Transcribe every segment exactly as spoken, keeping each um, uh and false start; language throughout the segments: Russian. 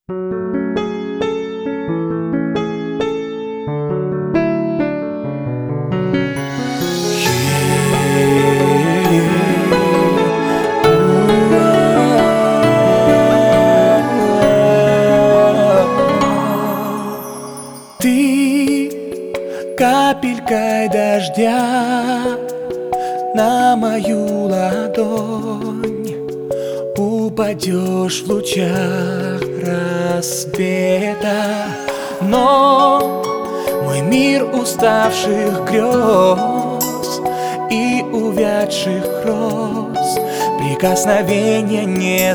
Ты капелькой дождя на мою ладонь упадешь в лучах рассвета. Но мой мир уставших грез и увядших роз прикосновения не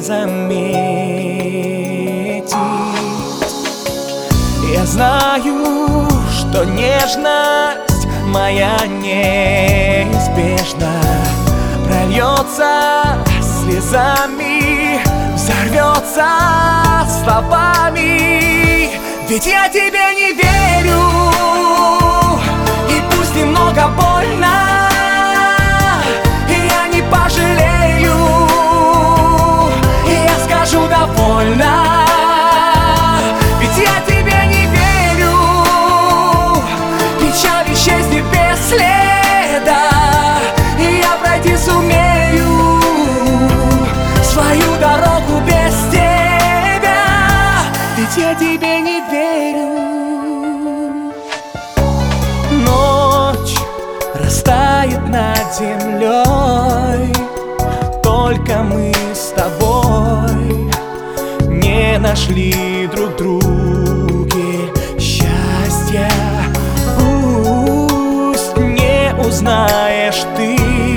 заметит. Я знаю, что нежность моя неизбежна прольется слезами, взорвется словами. Ведь я тебе не верю, и пусть немного больно, я не пожалею, и я скажу довольно. Ведь я тебе не верю, печаль исчезнет без следа, и я пройти сумею свою дорогу без тебя. Ведь я тебе не верю. Ночь растает над землей, только мы с тобой не нашли друг друге счастья. Пусть не узнаешь ты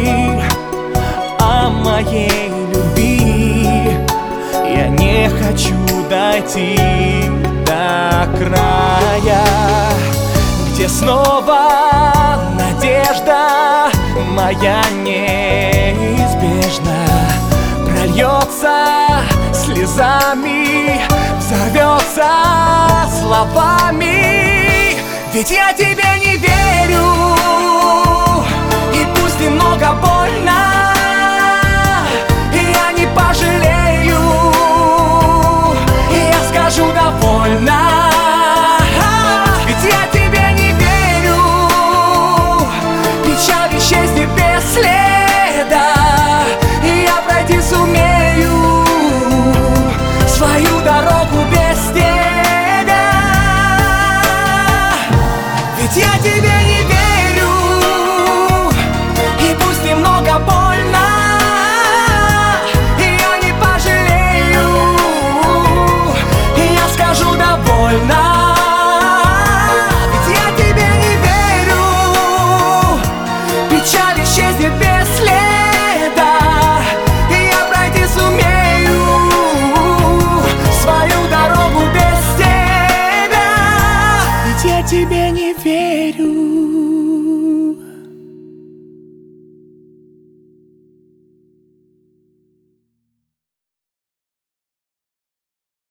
о моей любви, я не хочу дойти до края, где снова надежда моя неизбежна прольется слезами, взорвется словами. Ведь я тебе не верю, и пусть немного больно,